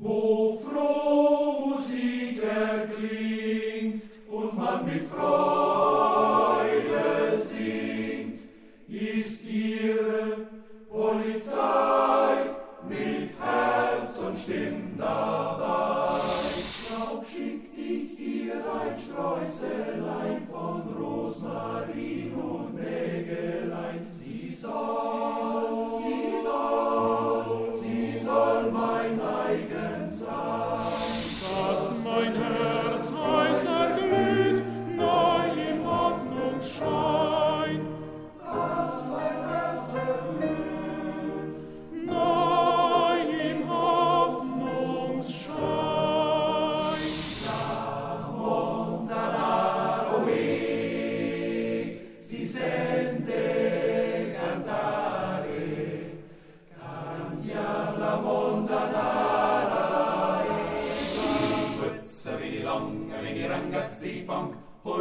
wo froh Musik erklingt und man mit Freude singt, ist ihre Polizei mit Herz und Stimm dabei. Drauf schickt ich dir ein Sträußelein von Rosmarin und Nägelein. Sie soll mein eigen sein. Dass mein Herz heiß erglüht, neu im Hoffnungsschein. Dass mein Herz erglüht, neu im Hoffnungsschein. si sente cantare, cantiam la montanara Puzza vini longa, vini rangazzi di bank,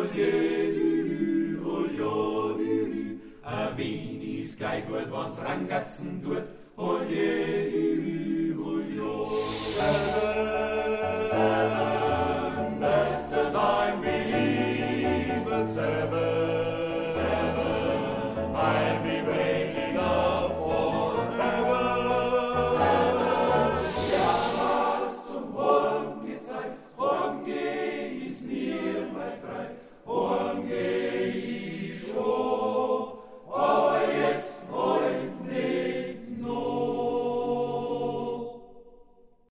holio dü, a vini sky gut, wann's rangatzen tut, holio dü, holio.